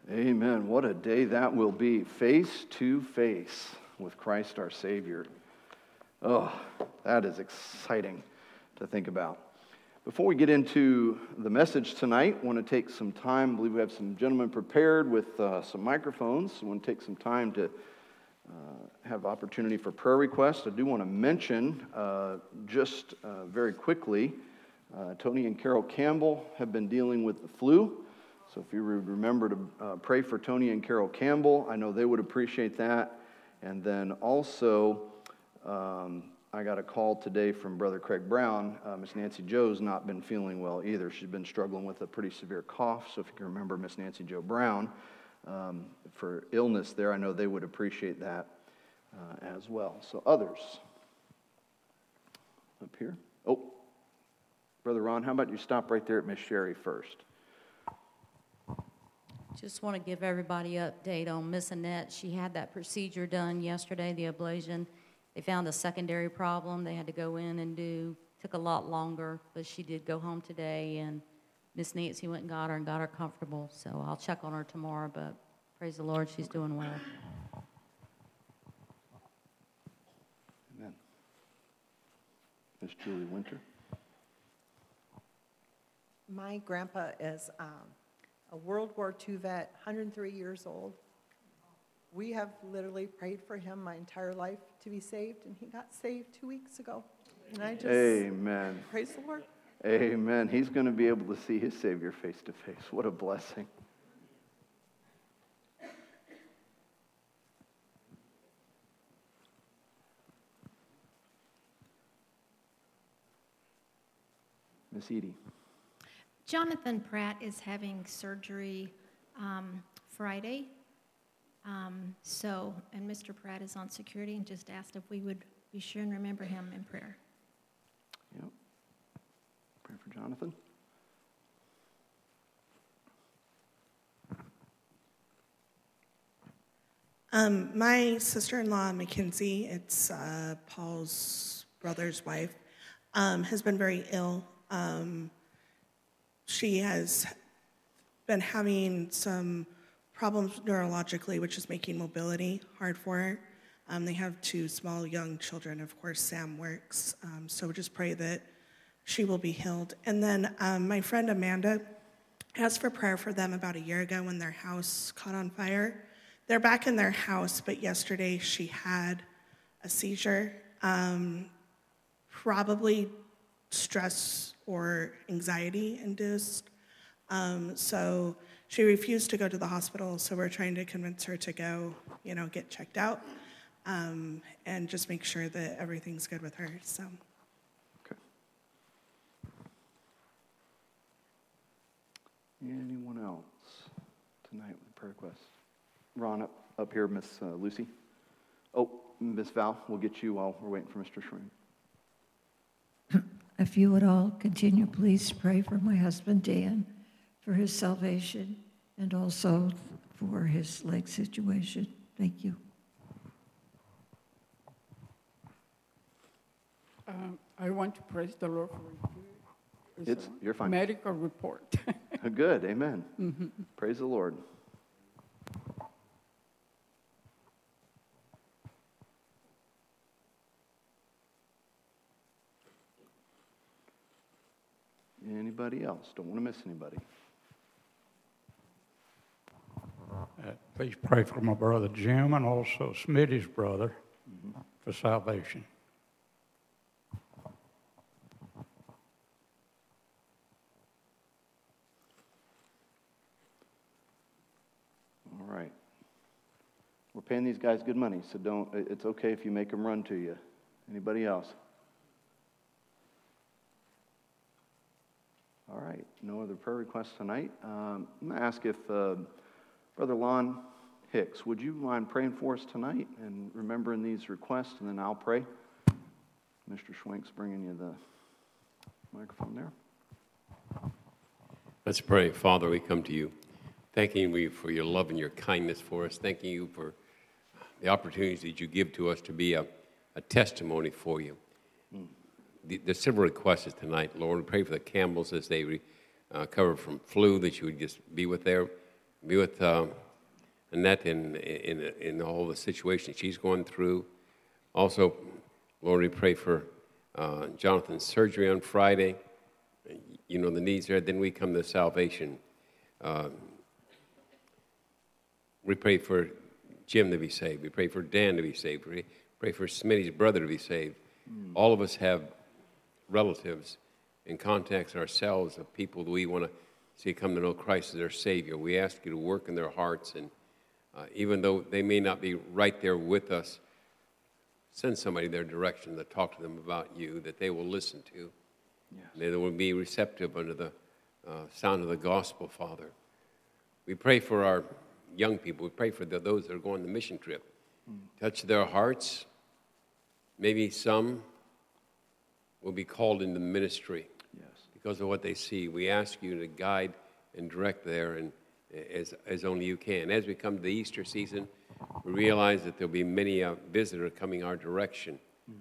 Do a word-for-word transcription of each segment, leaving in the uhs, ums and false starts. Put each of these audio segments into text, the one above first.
Amen. What a day that will be, face to face with Christ our Savior. Oh, that is exciting to think about. Before we get into the message tonight, I want to take some time. I believe we have some gentlemen prepared with uh, some microphones. I want to take some time to uh, have opportunity for prayer requests. I do want to mention uh, just uh, very quickly, uh, Tony and Carol Campbell have been dealing with the flu. So if you remember to uh, pray for Tony and Carol Campbell, I know they would appreciate that. And then also, um, I got a call today from Brother Craig Brown. Uh, Miss Nancy Joe's not been feeling well either. She's been struggling with a pretty severe cough. So if you can remember Miss Nancy Joe Brown um, for illness there, I know they would appreciate that uh, as well. So others up here. Oh, Brother Ron, how about you stop right there at Miss Sherry first? Just want to give everybody an update on Miss Annette. She had that procedure done yesterday, the ablation. They found a secondary problem they had to go in and do. Took a lot longer, but she did go home today, and Miss Nancy went and got her and got her comfortable. So I'll check on her tomorrow, but praise the Lord, she's doing well. Amen. Miss Julie Winter. My grandpa is um, a World War Two vet, one hundred three years old. We have literally prayed for him my entire life to be saved, and he got saved two weeks ago. And I just Amen. Praise the Lord. Amen. He's going to be able to see his Savior face to face. What a blessing. Miss Edie. Jonathan Pratt is having surgery um, Friday. Um, so, and Mister Pratt is on security and just asked if we would be sure and remember him in prayer. Yep. Pray for Jonathan. Um, my sister-in-law, Mackenzie, it's uh, Paul's brother's wife, um, has been very ill. Um, she has been having some problems neurologically, which is making mobility hard for her. Um, they have two small young children. Of course, Sam works. Um, so just pray that she will be healed. And then um, my friend Amanda asked for prayer for them about a year ago when their house caught on fire. They're back in their house, but yesterday she had a seizure, um, probably stress or anxiety induced. Um, so she refused to go to the hospital, so we're trying to convince her to go, you know, get checked out, um, and just make sure that everything's good with her, so. Okay. Anyone else tonight with a prayer request? Ron, up, up here, Miss uh, Lucy. Oh, Miss Val, we'll get you while we're waiting for Mister Schwing. If you would all continue, please pray for my husband, Dan, for his salvation, and also for his leg situation. Thank you. Um, I want to praise the Lord for you. It's, you're fine. Medical report. Good, amen. Mm-hmm. Praise the Lord. Anybody else? Don't want to miss anybody. Uh, please pray for my brother Jim and also Smitty's brother mm-hmm. for salvation. All right. We're paying these guys good money, so don't. It's okay if you make them run to you. Anybody else? All right. No other prayer requests tonight. Um, I'm going to ask if uh, Brother Lon Hicks, would you mind praying for us tonight and remembering these requests, and then I'll pray. Mister Schwenk's bringing you the microphone there. Let's pray. Father, we come to you, thanking you for your love and your kindness for us, thanking you for the opportunities that you give to us to be a, a testimony for you. Mm. The, the several requests tonight, Lord. We pray for the Campbells as they recover uh, from flu, that you would just be with their Be with um, Annette in, in, in all the situations she's going through. Also, Lord, we pray for uh, Jonathan's surgery on Friday. You know the needs there. Then we come to salvation. Uh, we pray for Jim to be saved. We pray for Dan to be saved. We pray for Smitty's brother to be saved. Mm. All of us have relatives and contacts ourselves of people that we want to see come to know Christ as their Savior. We ask you to work in their hearts, and uh, even though they may not be right there with us, send somebody their direction to talk to them about you, that they will listen to. Yes. They will be receptive under the uh, sound of the gospel, Father. We pray for our young people. We pray for the, those that are going on the mission trip. Mm. Touch their hearts. Maybe some will be called into ministry. Yes. Because of what they see. We ask you to guide and direct there, and as, as only you can. As we come to the Easter season, we realize that there'll be many uh, visitors coming our direction. Mm.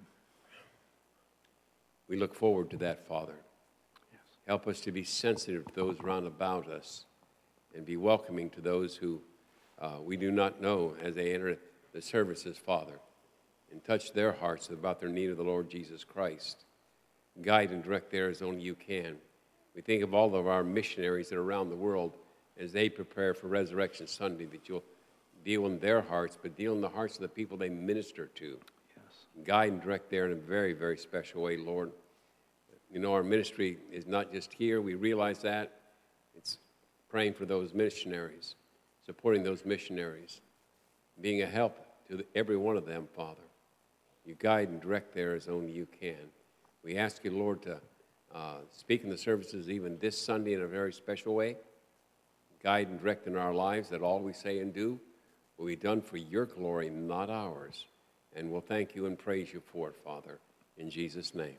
We look forward to that, Father. Yes. Help us to be sensitive to those round about us and be welcoming to those who uh, we do not know as they enter the services, Father, and touch their hearts about their need of the Lord Jesus Christ. Guide and direct there as only you can. We think of all of our missionaries that are around the world as they prepare for Resurrection Sunday, that you'll deal in their hearts, but deal in the hearts of the people they minister to. Yes. Guide and direct there in a very, very special way, Lord. You know, our ministry is not just here. We realize that. It's praying for those missionaries, supporting those missionaries, being a help to every one of them, Father. You guide and direct there as only you can. We ask you, Lord, to uh, speak in the services even this Sunday in a very special way. Guide and direct in our lives, that all we say and do will be done for your glory, not ours. And we'll thank you and praise you for it, Father, in Jesus' name.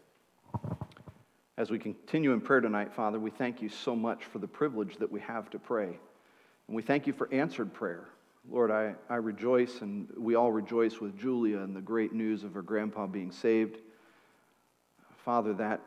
As we continue in prayer tonight, Father, we thank you so much for the privilege that we have to pray. And we thank you for answered prayer. Lord, I, I rejoice, and we all rejoice with Julia and the great news of her grandpa being saved. Father, that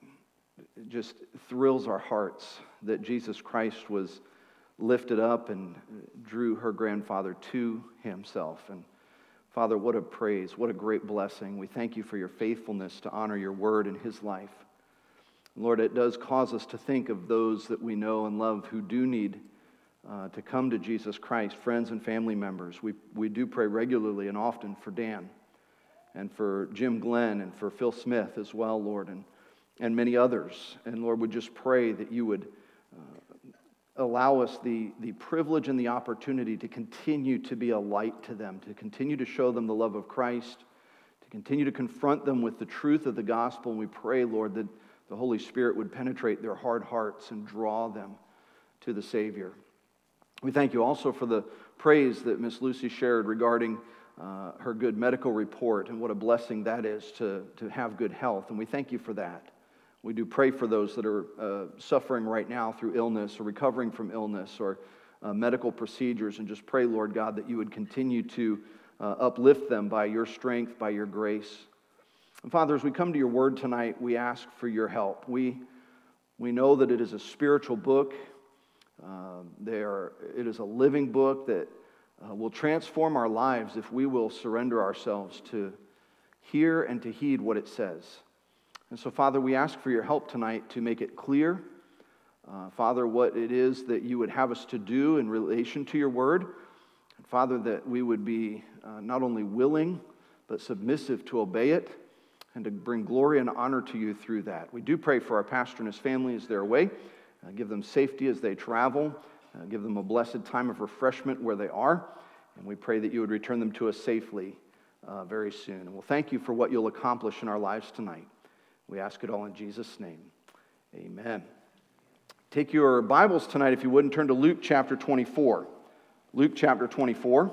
just thrills our hearts that Jesus Christ was lifted up and drew her grandfather to himself. And Father, what a praise, what a great blessing. We thank you for your faithfulness to honor your word in his life. Lord, it does cause us to think of those that we know and love who do need uh, to come to Jesus Christ, friends and family members. We, we do pray regularly and often for Dan and for Jim Glenn and for Phil Smith as well, Lord, and, and many others. And Lord, we just pray that you would uh, allow us the, the privilege and the opportunity to continue to be a light to them, to continue to show them the love of Christ, to continue to confront them with the truth of the gospel. And we pray, Lord, that the Holy Spirit would penetrate their hard hearts and draw them to the Savior. We thank you also for the praise that Miss Lucy shared regarding uh, her good medical report, and what a blessing that is to, to have good health. And we thank you for that. We do pray for those that are uh, suffering right now through illness or recovering from illness or uh, medical procedures, and just pray, Lord God, that you would continue to uh, uplift them by your strength, by your grace. And Father, as we come to your word tonight, we ask for your help. We, we know that it is a spiritual book. Uh, there, it is a living book that uh, will transform our lives if we will surrender ourselves to hear and to heed what it says. And so, Father, we ask for your help tonight to make it clear, uh, Father, what it is that you would have us to do in relation to your word. And Father, that we would be uh, not only willing, but submissive to obey it and to bring glory and honor to you through that. We do pray for our pastor and his family as they're away. Uh, give them safety as they travel. Uh, give them a blessed time of refreshment where they are. And we pray that you would return them to us safely uh, very soon. And we'll thank you for what you'll accomplish in our lives tonight. We ask it all in Jesus' name. Amen. Take your Bibles tonight, if you would, and turn to Luke chapter twenty-four. Luke chapter twenty-four.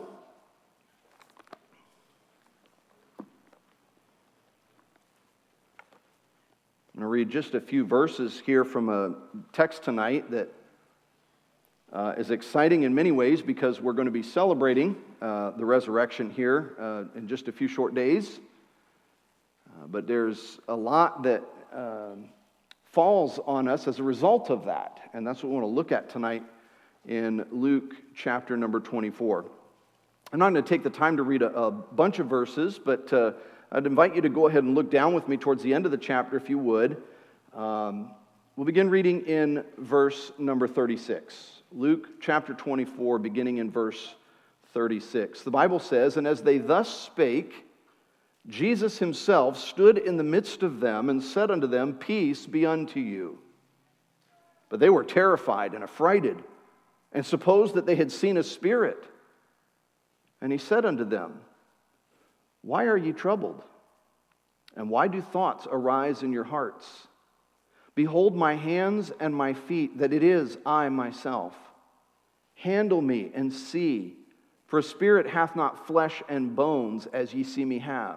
I'm going to read just a few verses here from a text tonight that uh, is exciting in many ways, because we're going to be celebrating uh, the resurrection here uh, in just a few short days. Uh, but there's a lot that um, falls on us as a result of that. And that's what we want to look at tonight in Luke chapter number twenty-four. I'm not going to take the time to read a, a bunch of verses, but uh, I'd invite you to go ahead and look down with me towards the end of the chapter, if you would. Um, we'll begin reading in verse number thirty-six. Luke chapter twenty-four, beginning in verse thirty-six. The Bible says, "And as they thus spake, Jesus himself stood in the midst of them and said unto them, Peace be unto you. But they were terrified and affrighted, and supposed that they had seen a spirit. And he said unto them, Why are ye troubled? And why do thoughts arise in your hearts? Behold my hands and my feet, that it is I myself. Handle me and see, for a spirit hath not flesh and bones, as ye see me have.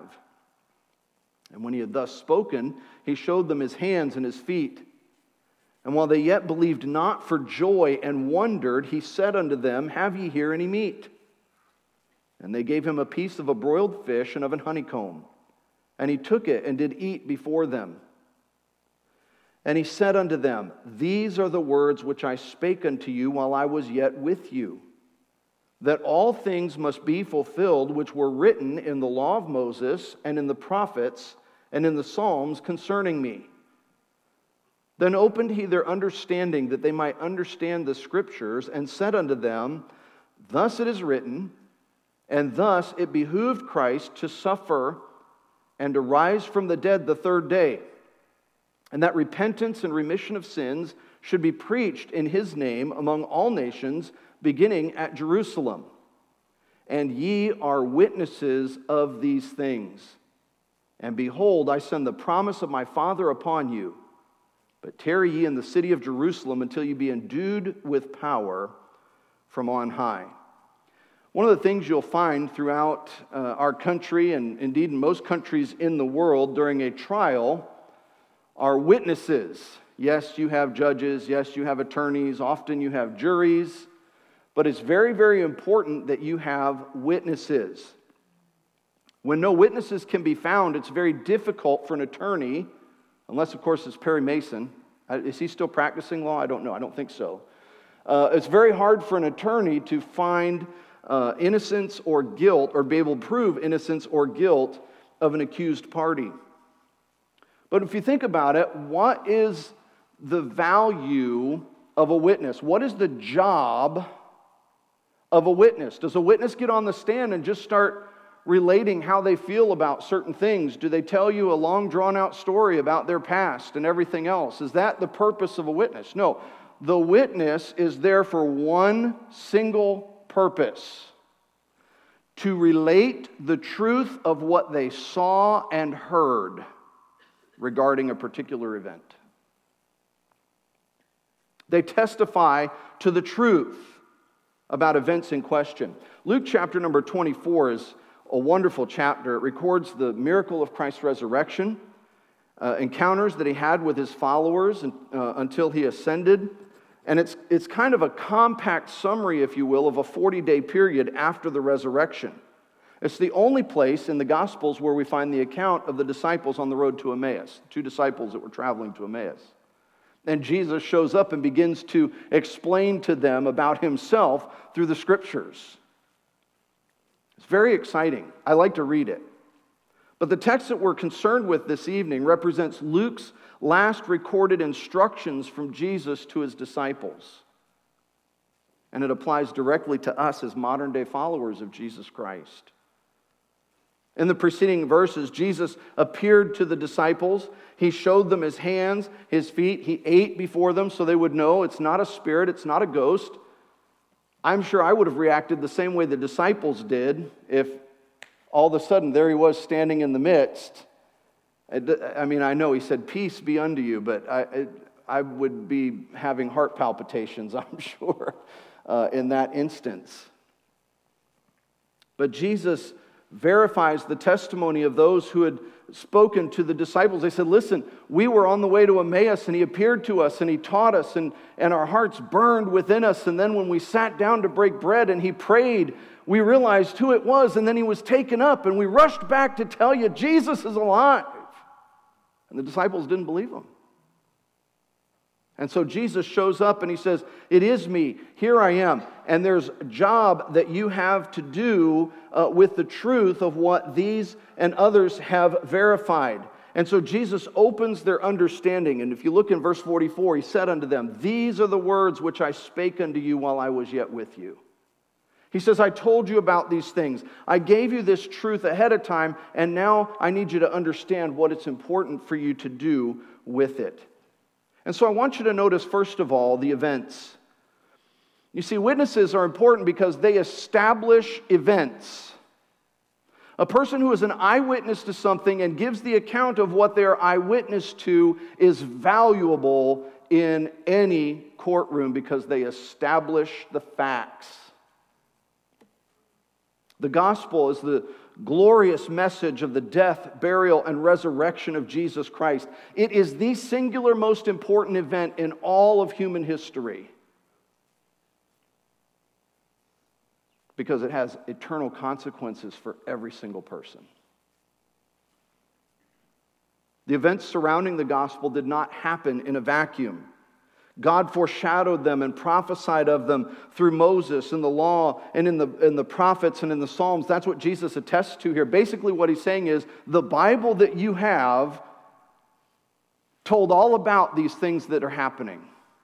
And when he had thus spoken, he showed them his hands and his feet. And while they yet believed not for joy and wondered, he said unto them, Have ye here any meat? And they gave him a piece of a broiled fish and of an honeycomb. And he took it and did eat before them. And he said unto them, These are the words which I spake unto you while I was yet with you, that all things must be fulfilled which were written in the law of Moses and in the prophets and in the Psalms concerning me. Then opened he their understanding, that they might understand the Scriptures, and said unto them, Thus it is written, and thus it behooved Christ to suffer and to rise from the dead the third day, and that repentance and remission of sins should be preached in his name among all nations, beginning at Jerusalem. And ye are witnesses of these things. And behold, I send the promise of my Father upon you. But tarry ye in the city of Jerusalem until you be endued with power from on high." One of the things you'll find throughout uh, our country, and indeed in most countries in the world, during a trial are witnesses. Yes, you have judges. Yes, you have attorneys. Often you have juries. But it's very, very important that you have witnesses. When no witnesses can be found, it's very difficult for an attorney, unless, of course, it's Perry Mason. Is he still practicing law? I don't know. I don't think so. Uh, it's very hard for an attorney to find uh, innocence or guilt, or be able to prove innocence or guilt of an accused party. But if you think about it, what is the value of a witness? What is the job of a witness? Does a witness get on the stand and just start relating how they feel about certain things? Do they tell you a long drawn-out story about their past and everything else? Is that the purpose of a witness? No. The witness is there for one single purpose: to relate the truth of what they saw and heard regarding a particular event. They testify to the truth about events in question. Luke chapter number twenty-four is a wonderful chapter. It records the miracle of Christ's resurrection, uh, encounters that he had with his followers uh, until he ascended. And it's, it's kind of a compact summary, if you will, of a forty-day period after the resurrection. It's the only place in the Gospels where we find the account of the disciples on the road to Emmaus, the two disciples that were traveling to Emmaus. And Jesus shows up and begins to explain to them about himself through the Scriptures. It's very exciting. I like to read it. But the text that we're concerned with this evening represents Luke's last recorded instructions from Jesus to his disciples. And it applies directly to us as modern-day followers of Jesus Christ. In the preceding verses, Jesus appeared to the disciples. He showed them his hands, his feet. He ate before them so they would know it's not a spirit, it's not a ghost. I'm sure I would have reacted the same way the disciples did if all of a sudden there he was standing in the midst. I mean, I know he said, "Peace be unto you," but I, I would be having heart palpitations, I'm sure, uh, in that instance. But Jesus verifies the testimony of those who had spoken to the disciples. They said, "Listen, we were on the way to Emmaus, and he appeared to us, and he taught us, and, and our hearts burned within us. And then when we sat down to break bread and he prayed, we realized who it was, and then he was taken up, and we rushed back to tell you, Jesus is alive." And the disciples didn't believe him. And so Jesus shows up and he says, it is me, here I am. And there's a job that you have to do uh, with the truth of what these and others have verified. And so Jesus opens their understanding. And if you look in verse forty-four, he said unto them, these are the words which I spake unto you while I was yet with you. He says, I told you about these things. I gave you this truth ahead of time, and now I need you to understand what it's important for you to do with it. And so I want you to notice, first of all, the events. You see, witnesses are important because they establish events. A person who is an eyewitness to something and gives the account of what they're eyewitness to is valuable in any courtroom because they establish the facts. The gospel is the glorious message of the death, burial, and resurrection of Jesus Christ. It is the singular most important event in all of human history because it has eternal consequences for every single person. The events surrounding the gospel did not happen in a vacuum. God foreshadowed them and prophesied of them through Moses and the law and in the, in the prophets and in the Psalms. That's what Jesus attests to here. Basically what he's saying is the Bible that you have told all about these things that are happening.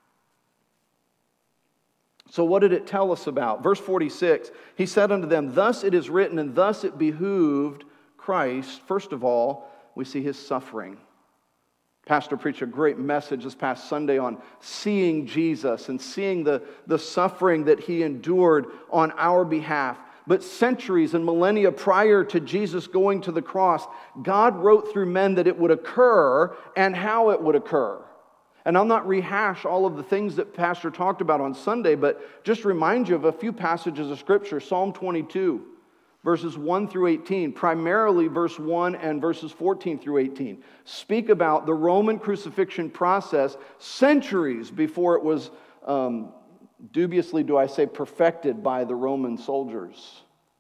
So what did it tell us about? Verse forty-six, he said unto them, thus it is written, and thus it behooved Christ. First of all, we see his suffering. Pastor preached a great message this past Sunday on seeing Jesus and seeing the, the suffering that he endured on our behalf. But centuries and millennia prior to Jesus going to the cross, God wrote through men that it would occur and how it would occur. And I'll not rehash all of the things that Pastor talked about on Sunday, but just remind you of a few passages of Scripture. Psalm twenty-two. Verses one through eighteen, primarily verse one and verses fourteen through eighteen, speak about the Roman crucifixion process centuries before it was, um, dubiously do I say, perfected by the Roman soldiers.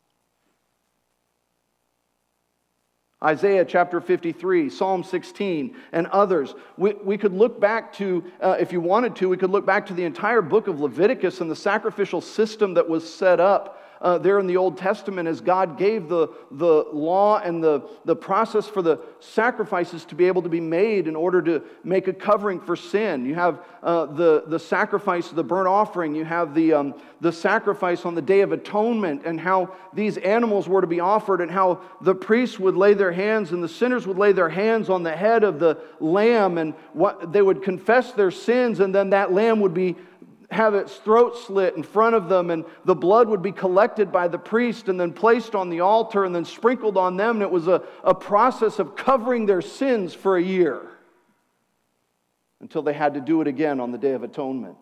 Isaiah chapter fifty-three, Psalm sixteen, and others. We, we could look back to, uh, if you wanted to, we could look back to the entire book of Leviticus and the sacrificial system that was set up Uh, there in the Old Testament as God gave the, the law and the, the process for the sacrifices to be able to be made in order to make a covering for sin. You have uh, the, the sacrifice of the burnt offering. You have the, um, the sacrifice on the Day of Atonement and how these animals were to be offered and how the priests would lay their hands and the sinners would lay their hands on the head of the lamb and what, they would confess their sins, and then that lamb would be have its throat slit in front of them, and the blood would be collected by the priest and then placed on the altar and then sprinkled on them. And it was a, a process of covering their sins for a year until they had to do it again on the Day of Atonement.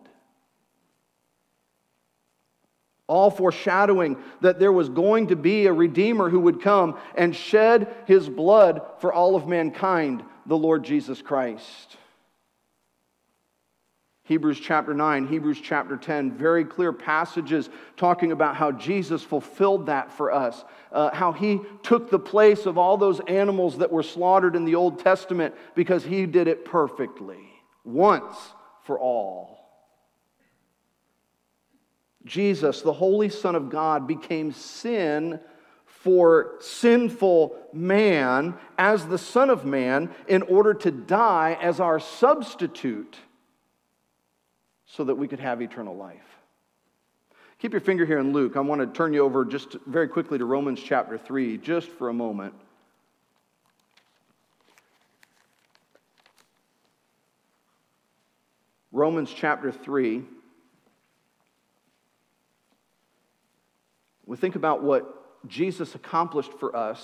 All foreshadowing that there was going to be a Redeemer who would come and shed his blood for all of mankind, the Lord Jesus Christ. Hebrews chapter nine, Hebrews chapter ten, very clear passages talking about how Jesus fulfilled that for us. Uh, how he took the place of all those animals that were slaughtered in the Old Testament because he did it perfectly, once for all. Jesus, the Holy Son of God, became sin for sinful man as the Son of Man in order to die as our substitute, so that we could have eternal life. Keep your finger here in Luke. I want to turn you over just very quickly to Romans chapter three, just for a moment. Romans chapter three. We think about what Jesus accomplished for us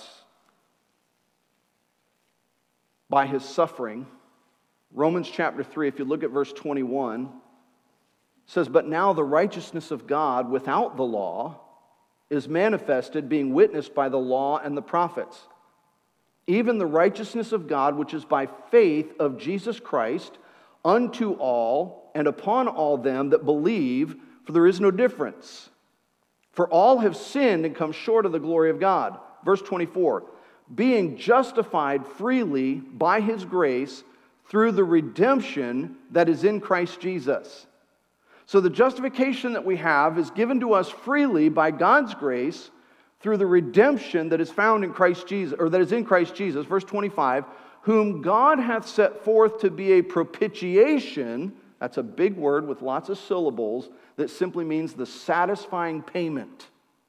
by his suffering. Romans chapter three, if you look at verse twenty-one, says, but now the righteousness of God without the law is manifested, being witnessed by the law and the prophets. Even the righteousness of God, which is by faith of Jesus Christ, unto all and upon all them that believe, for there is no difference. For all have sinned and come short of the glory of God. Verse twenty-four, being justified freely by his grace through the redemption that is in Christ Jesus. So the justification that we have is given to us freely by God's grace through the redemption that is found in Christ Jesus, or that is in Christ Jesus. Verse twenty-five, whom God hath set forth to be a propitiation. That's a big word with lots of syllables that simply means the satisfying payment.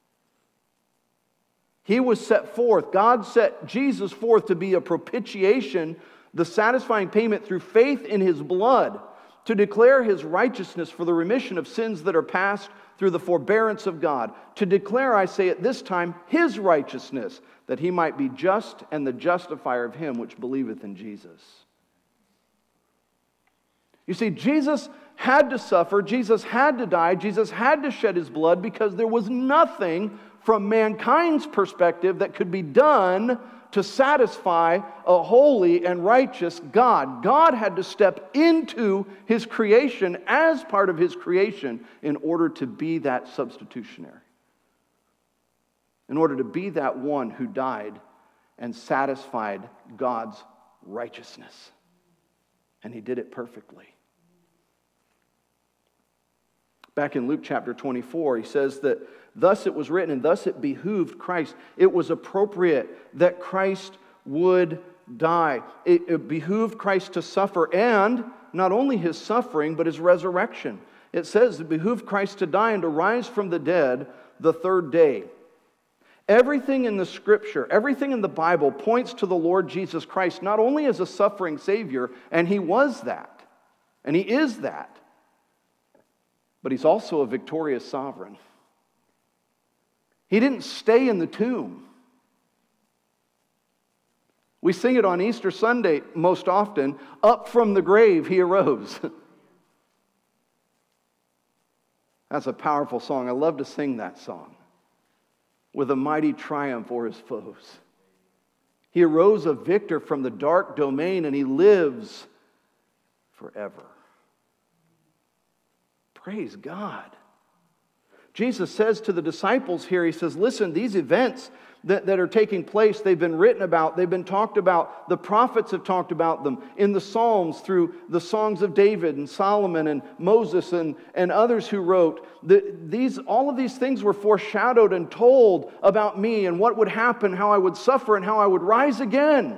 He was set forth, God set Jesus forth to be a propitiation, the satisfying payment through faith in His blood, to declare His righteousness for the remission of sins that are past through the forbearance of God. To declare, I say at this time, His righteousness, that He might be just and the justifier of him which believeth in Jesus. You see, Jesus had to suffer, Jesus had to die, Jesus had to shed His blood because there was nothing from mankind's perspective that could be done to satisfy a holy and righteous God. God had to step into His creation as part of His creation in order to be that substitutionary. In order to be that one who died and satisfied God's righteousness. And He did it perfectly. Back in Luke chapter twenty-four, He says that thus it was written, and thus it behooved Christ. It was appropriate that Christ would die. It, it behooved Christ to suffer, and not only His suffering, but His resurrection. It says it behooved Christ to die and to rise from the dead the third day. Everything in the Scripture, everything in the Bible points to the Lord Jesus Christ, not only as a suffering Savior, and He was that, and He is that, but He's also a victorious sovereign. He didn't stay in the tomb. We sing it on Easter Sunday most often, up from the grave He arose. That's a powerful song. I love to sing that song. With a mighty triumph o'er His foes. He arose a victor from the dark domain, and He lives forever. Praise God. Jesus says to the disciples here, He says, listen, these events that, that are taking place, they've been written about, they've been talked about, the prophets have talked about them in the Psalms through the songs of David and Solomon and Moses and, and others who wrote. The, these, all of these things were foreshadowed and told about me and what would happen, how I would suffer and how I would rise again.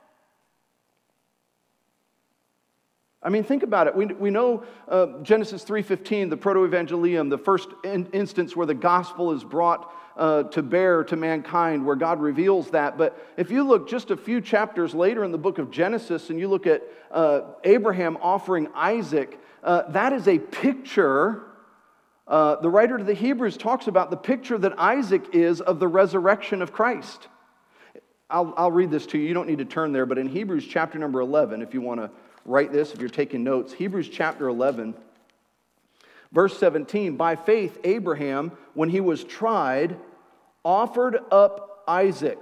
I mean, think about it. We, we know uh, Genesis three fifteen, the proto-evangelium, the first in, instance where the gospel is brought uh, to bear to mankind, where God reveals that. But if you look just a few chapters later in the book of Genesis and you look at uh, Abraham offering Isaac, uh, that is a picture. Uh, the writer to the Hebrews talks about the picture that Isaac is of the resurrection of Christ. I'll, I'll read this to you. You don't need to turn there, but in Hebrews chapter number eleven, if you want to write this if you're taking notes. Hebrews chapter eleven, verse seventeen. By faith, Abraham, when he was tried, offered up Isaac.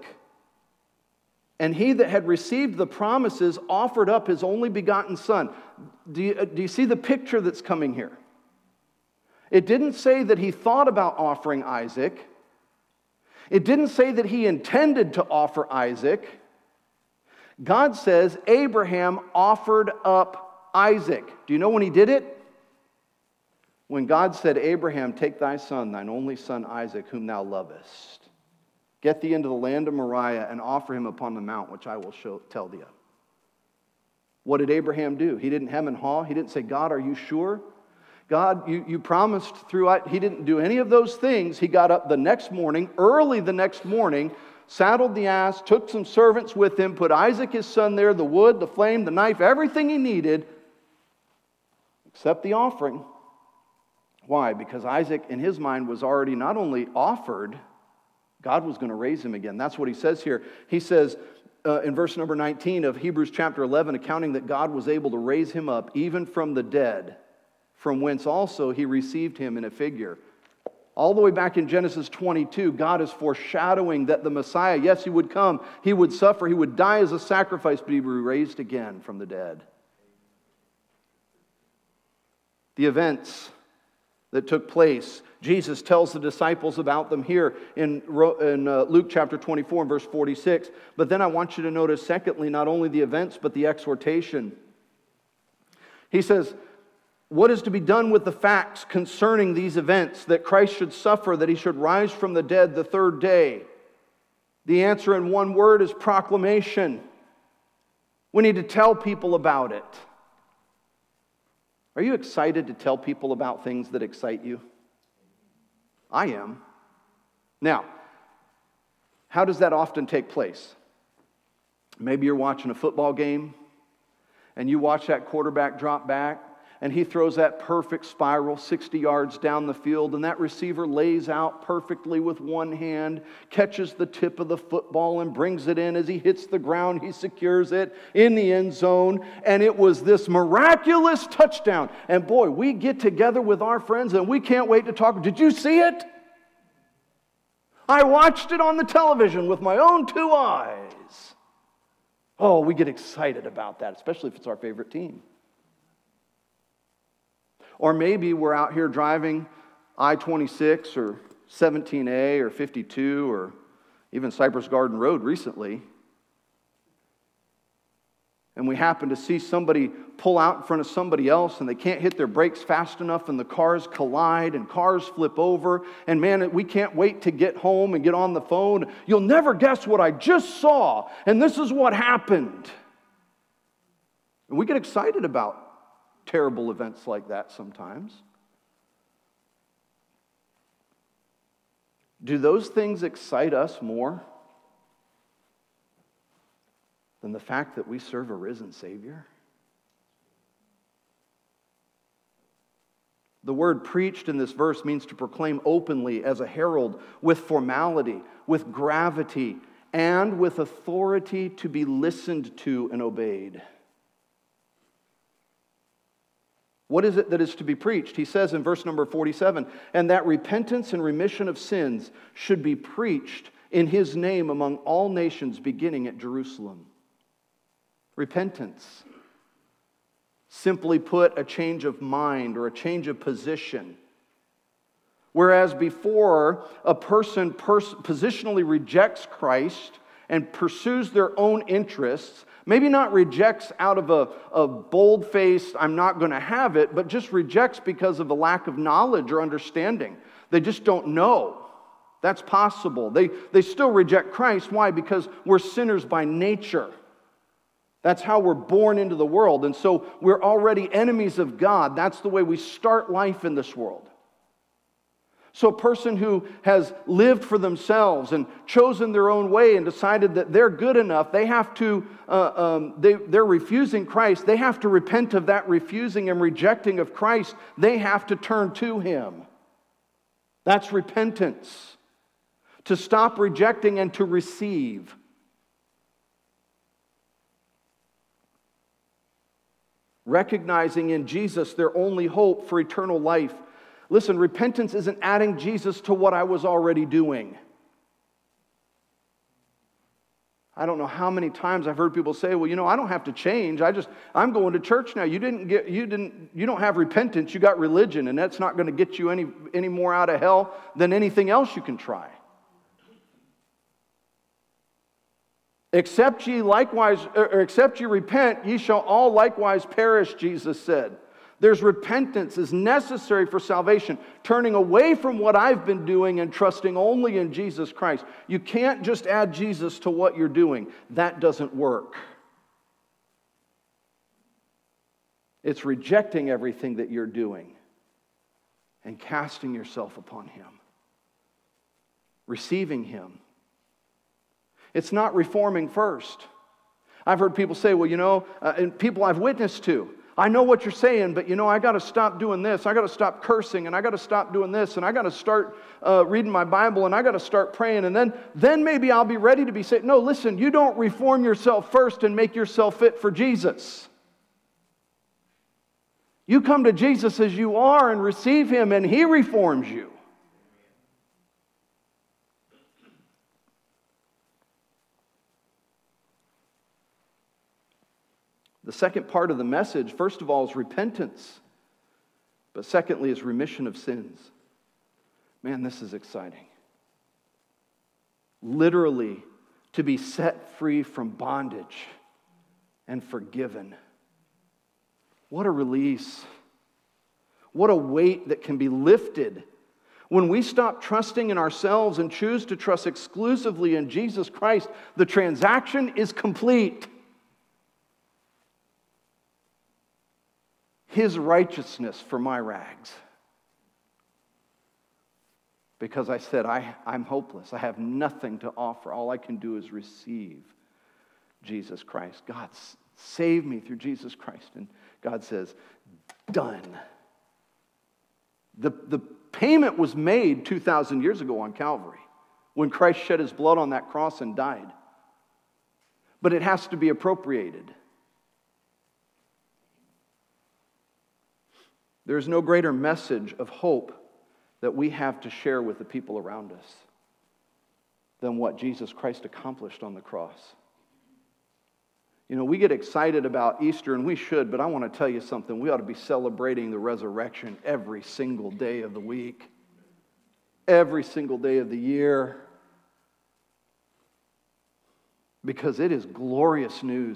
And he that had received the promises offered up his only begotten son. Do you, do you see the picture that's coming here? It didn't say that he thought about offering Isaac. It didn't say that he intended to offer Isaac. God says Abraham offered up Isaac. Do you know when he did it? When God said, Abraham, take thy son, thine only son Isaac, whom thou lovest. Get thee into the land of Moriah and offer him upon the mount, which I will show, tell thee of. What did Abraham do? He didn't hem and haw. He didn't say, God, are you sure? God, you, you promised throughout. He didn't do any of those things. He got up the next morning, early the next morning, saddled the ass, took some servants with him, put Isaac his son there, the wood, the flame, the knife, everything he needed, except the offering. Why? Because Isaac, in his mind, was already not only offered, God was going to raise him again. That's what he says here. He says uh, in verse number nineteen of Hebrews chapter eleven, accounting that God was able to raise him up even from the dead, from whence also he received him in a figure. All the way back in Genesis twenty-two, God is foreshadowing that the Messiah, yes, he would come, he would suffer, he would die as a sacrifice, but he would be raised again from the dead. The events that took place, Jesus tells the disciples about them here in, in uh, Luke chapter twenty-four and verse forty-six. But then I want you to notice, secondly, not only the events, but the exhortation. He says, what is to be done with the facts concerning these events, that Christ should suffer, that he should rise from the dead the third day? The answer in one word is proclamation. We need to tell people about it. Are you excited to tell people about things that excite you? I am. Now, how does that often take place? Maybe you're watching a football game and you watch that quarterback drop back and he throws that perfect spiral sixty yards down the field, and that receiver lays out perfectly with one hand, catches the tip of the football and brings it in. As he hits the ground, he secures it in the end zone, and it was this miraculous touchdown. And boy, we get together with our friends and we can't wait to talk. Did you see it? I watched it on the television with my own two eyes. Oh, we get excited about that, especially if it's our favorite team. Or maybe we're out here driving I twenty-six or seventeen A or fifty-two or even Cypress Garden Road recently, and we happen to see somebody pull out in front of somebody else and they can't hit their brakes fast enough and the cars collide and cars flip over, and man, we can't wait to get home and get on the phone. You'll never guess what I just saw, and this is what happened. And we get excited about terrible events like that sometimes. Do those things excite us more than the fact that we serve a risen Savior? The word preached in this verse means to proclaim openly as a herald, with formality, with gravity, and with authority to be listened to and obeyed. What is it that is to be preached? He says in verse number forty-seven, and that repentance and remission of sins should be preached in his name among all nations, beginning at Jerusalem. Repentance. Simply put, a change of mind or a change of position. Whereas before, a person pers- positionally rejects Christ and pursues their own interests, maybe not rejects out of a, a bold-faced, I'm not going to have it, but just rejects because of a lack of knowledge or understanding. They just don't know. That's possible. They, they still reject Christ. Why? Because we're sinners by nature. That's how we're born into the world. And so we're already enemies of God. That's the way we start life in this world. So a person who has lived for themselves and chosen their own way and decided that they're good enough, they have to, uh, um, they, they're refusing Christ. They have to repent of that refusing and rejecting of Christ. They have to turn to Him. That's repentance. To stop rejecting and to receive. Recognizing in Jesus their only hope for eternal life. Listen, repentance isn't adding Jesus to what I was already doing. I don't know how many times I've heard people say, well, you know, I don't have to change. I just, I'm going to church now. You didn't get, you didn't, you don't have repentance. You got religion, and that's not going to get you any, any more out of hell than anything else you can try. Except ye likewise, or except ye repent, ye shall all likewise perish, Jesus said. There's repentance is necessary for salvation, turning away from what I've been doing and trusting only in Jesus Christ. You can't just add Jesus to what you're doing. That doesn't work. It's rejecting everything that you're doing and casting yourself upon Him. Receiving Him. It's not reforming first. I've heard people say, well, you know, uh, and people I've witnessed to, I know what you're saying, but you know, I got to stop doing this. I got to stop cursing, and I got to stop doing this, and I got to start uh, reading my Bible, and I got to start praying, and then, then maybe I'll be ready to be saved. No, listen, you don't reform yourself first and make yourself fit for Jesus. You come to Jesus as you are and receive Him, and He reforms you. The second part of the message, first of all, is repentance. But secondly, is remission of sins. Man, this is exciting. Literally, to be set free from bondage and forgiven. What a release. What a weight that can be lifted when we stop trusting in ourselves and choose to trust exclusively in Jesus Christ. The transaction is complete. His righteousness for my rags. Because I said, I, I'm hopeless. I have nothing to offer. All I can do is receive Jesus Christ. God, save me through Jesus Christ. And God says, done. The, the payment was made two thousand years ago on Calvary when Christ shed his blood on that cross and died. But it has to be appropriated. There's no greater message of hope that we have to share with the people around us than what Jesus Christ accomplished on the cross. You know, we get excited about Easter, and we should, but I want to tell you something. We ought to be celebrating the resurrection every single day of the week, every single day of the year, because it is glorious news.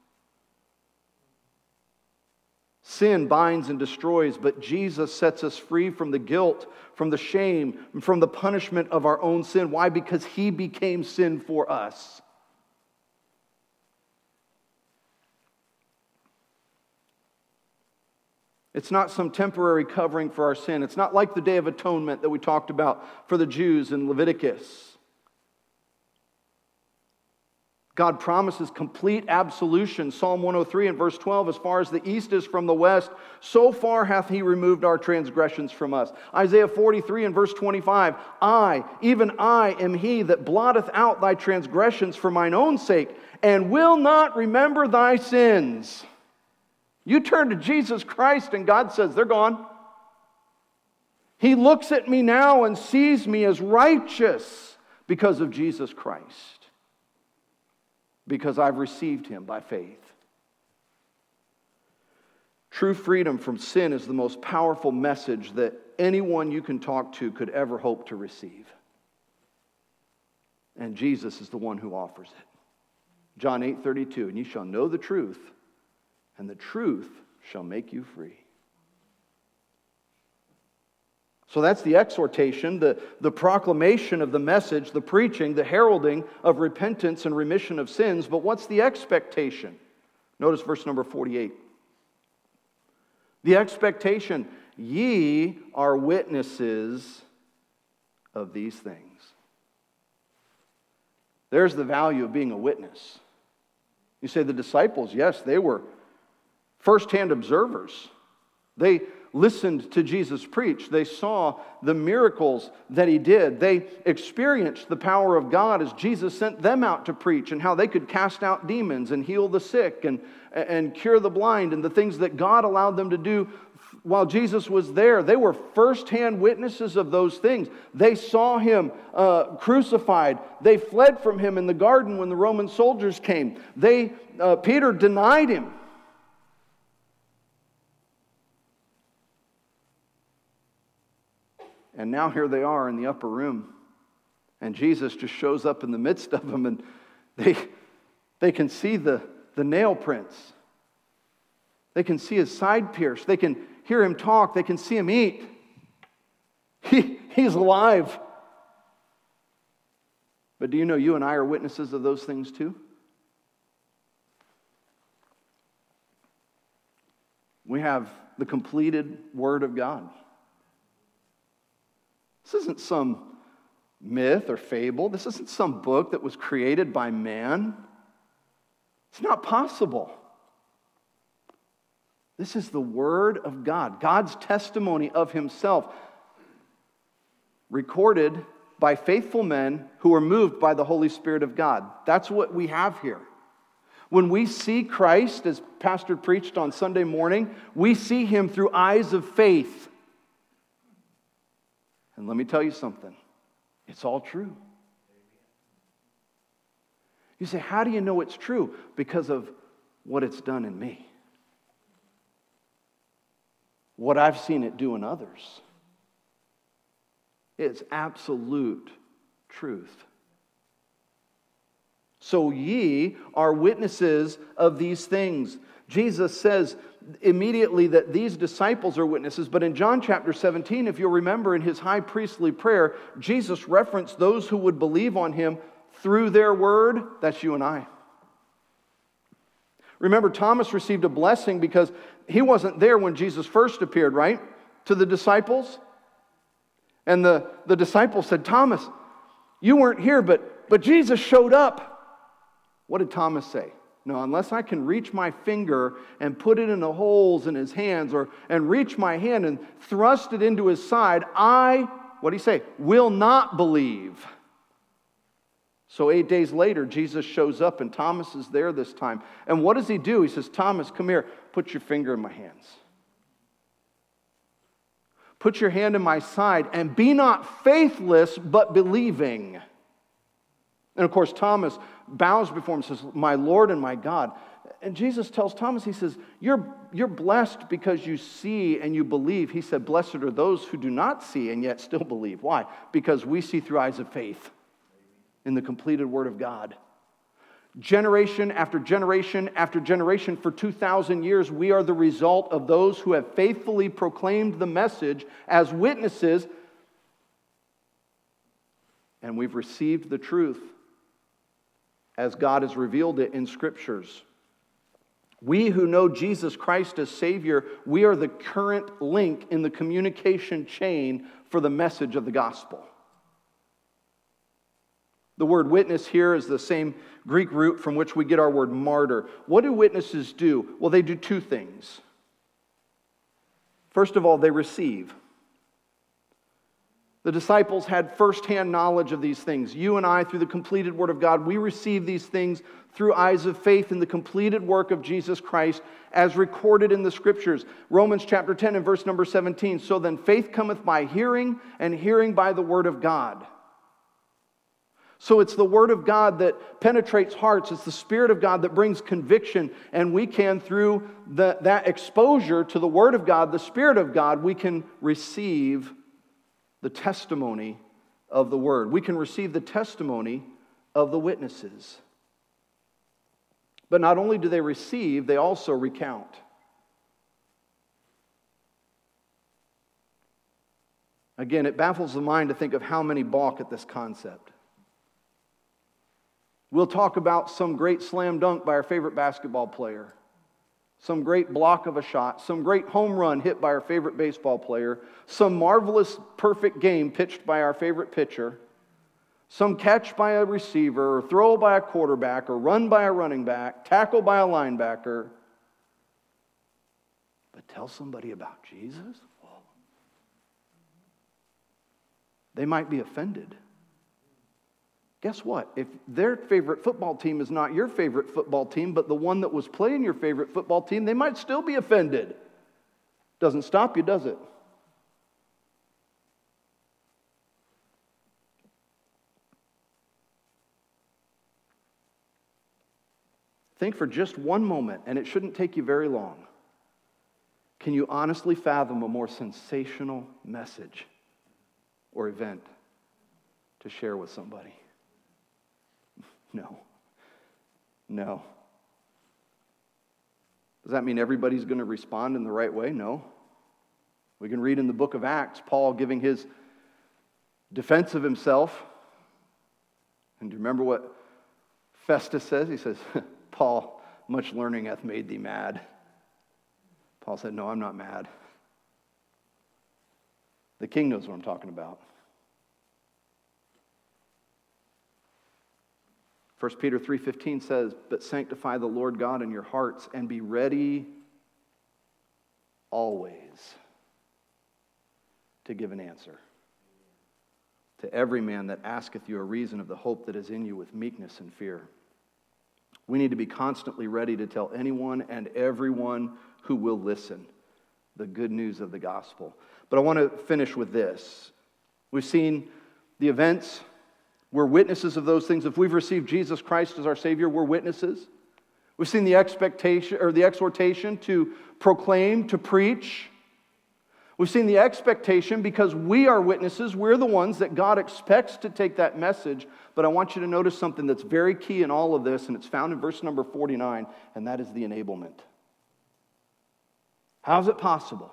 Sin binds and destroys, but Jesus sets us free from the guilt, from the shame, and from the punishment of our own sin. Why? Because he became sin for us. It's not some temporary covering for our sin. It's not like the Day of Atonement that we talked about for the Jews in Leviticus. God promises complete absolution. Psalm one oh three and verse twelve, as far as the east is from the west, so far hath he removed our transgressions from us. Isaiah forty-three and verse twenty-five, I, even I, am he that blotteth out thy transgressions for mine own sake, and will not remember thy sins. You turn to Jesus Christ and God says, they're gone. He looks at me now and sees me as righteous because of Jesus Christ. Because I've received him by faith. True freedom from sin is the most powerful message that anyone you can talk to could ever hope to receive. And Jesus is the one who offers it. John eight thirty-two, and ye shall know the truth, and the truth shall make you free. So that's the exhortation, the, the proclamation of the message, the preaching, the heralding of repentance and remission of sins. But what's the expectation? Notice verse number forty-eight. The expectation, ye are witnesses of these things. There's the value of being a witness. You say the disciples, yes, they were first-hand observers. They listened to Jesus preach. They saw the miracles that he did. They experienced the power of God as Jesus sent them out to preach, and how they could cast out demons and heal the sick and, and cure the blind, and the things that God allowed them to do while Jesus was there. They were first-hand witnesses of those things. They saw him uh, crucified. They fled from him in the garden when the Roman soldiers came. They, uh, Peter denied him. And now here they are in the upper room. And Jesus just shows up in the midst of them, and they, they can see the, the nail prints. They can see his side pierced. They can hear him talk. They can see him eat. He, he's alive. But do you know you and I are witnesses of those things too? We have the completed Word of God. This isn't some myth or fable. This isn't some book that was created by man. It's not possible. This is the Word of God, God's testimony of himself, recorded by faithful men who were moved by the Holy Spirit of God. That's what we have here. When we see Christ, as Pastor preached on Sunday morning, we see him through eyes of faith. And let me tell you something. It's all true. You say, how do you know it's true? Because of what it's done in me. What I've seen it do in others. It's absolute truth. So ye are witnesses of these things. Jesus says immediately that these disciples are witnesses, but in John chapter seventeen, if you'll remember in his high priestly prayer, Jesus referenced those who would believe on him through their word. That's you and I. Remember, Thomas received a blessing because he wasn't there when Jesus first appeared, right? To the disciples. And the, the disciples said, Thomas, you weren't here, but, but Jesus showed up. What did Thomas say? No, unless I can reach my finger and put it in the holes in his hands, or and reach my hand and thrust it into his side, I, what did he say? Will not believe. So eight days later, Jesus shows up and Thomas is there this time. And what does he do? He says, Thomas, come here, put your finger in my hands. Put your hand in my side and be not faithless, but believing. And of course, Thomas bows before him and says, my Lord and my God. And Jesus tells Thomas, he says, you're, you're blessed because you see and you believe. He said, blessed are those who do not see and yet still believe. Why? Because we see through eyes of faith in the completed Word of God. Generation after generation after generation for two thousand years, we are the result of those who have faithfully proclaimed the message as witnesses, and we've received the truth as God has revealed it in Scriptures. We who know Jesus Christ as Savior, we are the current link in the communication chain for the message of the gospel. The word witness here is the same Greek root from which we get our word martyr. What do witnesses do? Well, they do two things. First of all, they receive. The disciples had firsthand knowledge of these things. You and I, through the completed Word of God, we receive these things through eyes of faith in the completed work of Jesus Christ as recorded in the Scriptures. Romans chapter ten and verse number seventeen. So then faith cometh by hearing, and hearing by the Word of God. So it's the Word of God that penetrates hearts. It's the Spirit of God that brings conviction. And we can, through the, that exposure to the Word of God, the Spirit of God, we can receive the testimony of the Word. We can receive the testimony of the witnesses. But not only do they receive, they also recount. Again, it baffles the mind to think of how many balk at this concept. We'll talk about some great slam dunk by our favorite basketball player, some great block of a shot, some great home run hit by our favorite baseball player, some marvelous perfect game pitched by our favorite pitcher, some catch by a receiver, or throw by a quarterback, or run by a running back, tackle by a linebacker. But tell somebody about Jesus? Whoa. They might be offended. Guess what? If their favorite football team is not your favorite football team, but the one that was playing your favorite football team, they might still be offended. Doesn't stop you, does it? Think for just one moment, and it shouldn't take you very long. Can you honestly fathom a more sensational message or event to share with somebody? No. No. Does that mean everybody's going to respond in the right way? No. We can read in the book of Acts, Paul giving his defense of himself. And do you remember what Festus says? He says, Paul, much learning hath made thee mad. Paul said, no, I'm not mad. The king knows what I'm talking about. First Peter three fifteen says, but sanctify the Lord God in your hearts and be ready always to give an answer to every man that asketh you a reason of the hope that is in you with meekness and fear. We need to be constantly ready to tell anyone and everyone who will listen the good news of the gospel. But I want to finish with this. We've seen the events. We're witnesses of those things. If we've received Jesus Christ as our Savior, we're witnesses. We've seen the expectation or the exhortation to proclaim, to preach. We've seen the expectation because we are witnesses. We're the ones that God expects to take that message. But I want you to notice something that's very key in all of this, and it's found in verse number forty-nine, and that is the enablement. How's it possible?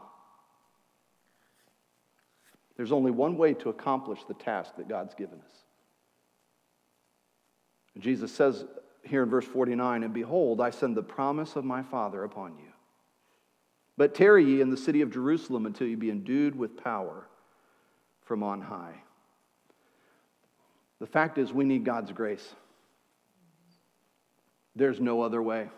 There's only one way to accomplish the task that God's given us. Jesus says here in verse forty-nine, and behold, I send the promise of my Father upon you. But tarry ye in the city of Jerusalem until you be endued with power from on high. The fact is, we need God's grace. There's no other way.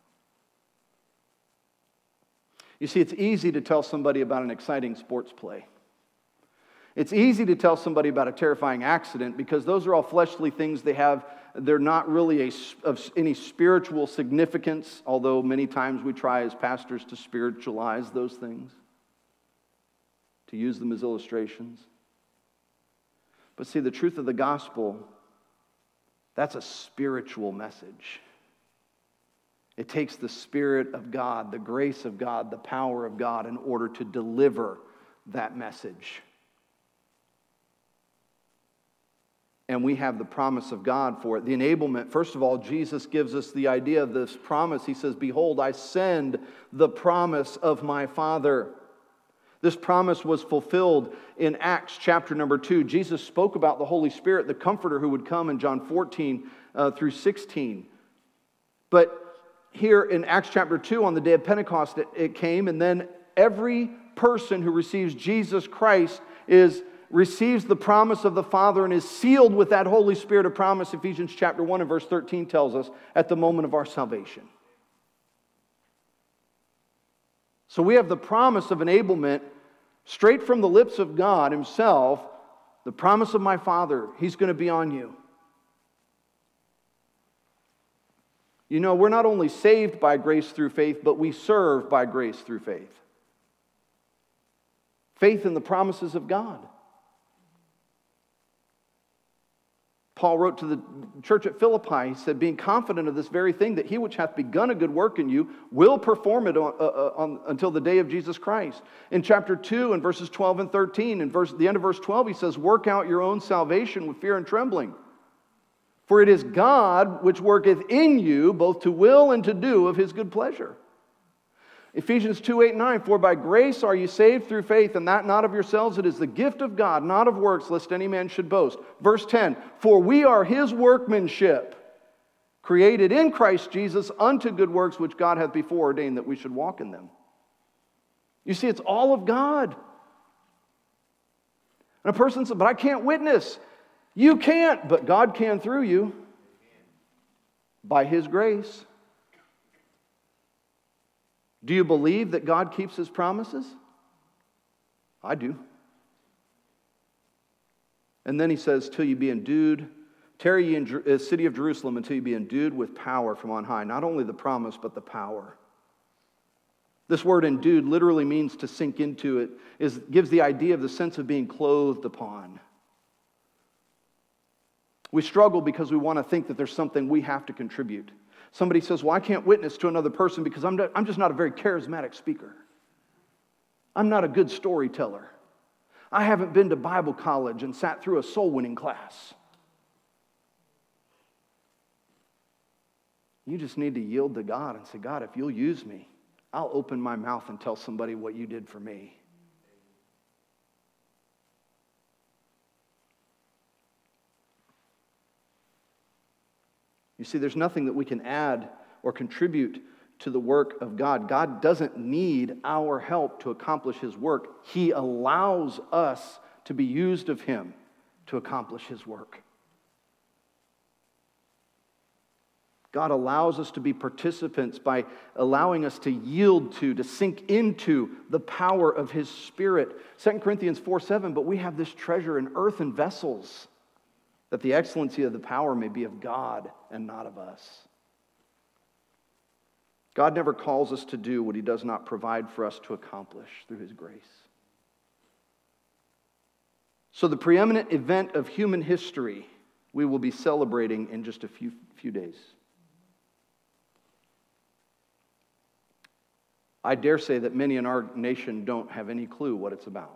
You see, it's easy to tell somebody about an exciting sports play. It's easy to tell somebody about a terrifying accident because those are all fleshly things. They have, they're not really a, of any spiritual significance, although many times we try as pastors to spiritualize those things, to use them as illustrations. But see, the truth of the gospel, that's a spiritual message. It takes the Spirit of God, the grace of God, the power of God in order to deliver that message. And we have the promise of God for it. The enablement, first of all, Jesus gives us the idea of this promise. He says, behold, I send the promise of my Father. This promise was fulfilled in Acts chapter number two. Jesus spoke about the Holy Spirit, the Comforter who would come in John fourteen uh, through sixteen. But here in Acts chapter two, on the day of Pentecost, it, it came, and then every person who receives Jesus Christ is receives the promise of the Father and is sealed with that Holy Spirit of promise. Ephesians chapter one and verse thirteen tells us at the moment of our salvation. So we have the promise of enablement straight from the lips of God Himself, the promise of my Father. He's going to be on you. You know, we're not only saved by grace through faith, but we serve by grace through faith. Faith in the promises of God. Paul wrote to the church at Philippi, he said, being confident of this very thing, that he which hath begun a good work in you will perform it on, uh, on, until the day of Jesus Christ. In chapter two, in verses twelve and thirteen, in verse, the end of verse twelve, he says, work out your own salvation with fear and trembling. For it is God which worketh in you both to will and to do of His good pleasure. Ephesians two, eight, and nine, for by grace are ye saved through faith, and that not of yourselves, it is the gift of God, not of works, lest any man should boast. Verse ten, for we are His workmanship, created in Christ Jesus unto good works, which God hath before ordained that we should walk in them. You see, it's all of God. And a person says, but I can't witness. You can't, but God can through you by His grace. Do you believe that God keeps His promises? I do. And then he says, till you be endued, tarry ye in the city of Jerusalem until you be endued with power from on high. Not only the promise, but the power. This word endued literally means to sink into. It is, gives the idea of the sense of being clothed upon. We struggle because we want to think that there's something we have to contribute. Somebody says, well, I can't witness to another person because I'm, I'm just not a very charismatic speaker. I'm not a good storyteller. I haven't been to Bible college and sat through a soul-winning class. You just need to yield to God and say, God, if you'll use me, I'll open my mouth and tell somebody what you did for me. You see, there's nothing that we can add or contribute to the work of God. God doesn't need our help to accomplish His work. He allows us to be used of Him to accomplish His work. God allows us to be participants by allowing us to yield to, to sink into the power of His Spirit. Second Corinthians four seven, but we have this treasure in earthen vessels, that the excellency of the power may be of God and not of us. God never calls us to do what He does not provide for us to accomplish through His grace. So the preeminent event of human history we will be celebrating in just a few, few days. I dare say that many in our nation don't have any clue what it's about.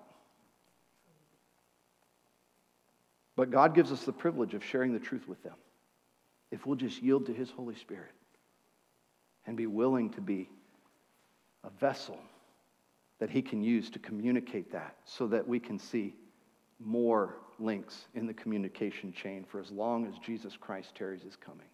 But God gives us the privilege of sharing the truth with them if we'll just yield to His Holy Spirit and be willing to be a vessel that he can use to communicate that so that we can see more links in the communication chain for as long as Jesus Christ tarries his coming.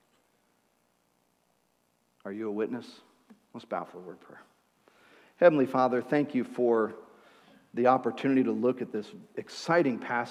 Are you a witness? Let's bow for a word of prayer. Heavenly Father, thank you for the opportunity to look at this exciting passage